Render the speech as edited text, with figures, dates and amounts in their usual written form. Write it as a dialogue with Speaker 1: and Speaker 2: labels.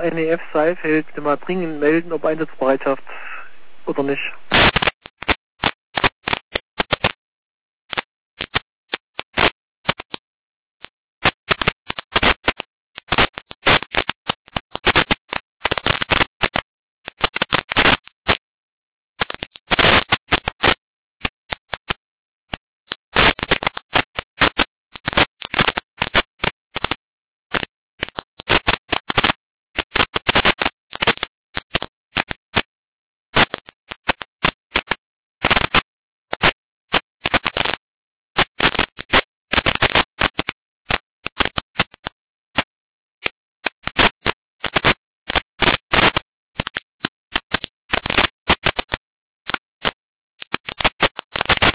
Speaker 1: NEF Saalfeld bitte mal dringend melden, ob Einsatzbereitschaft oder nicht.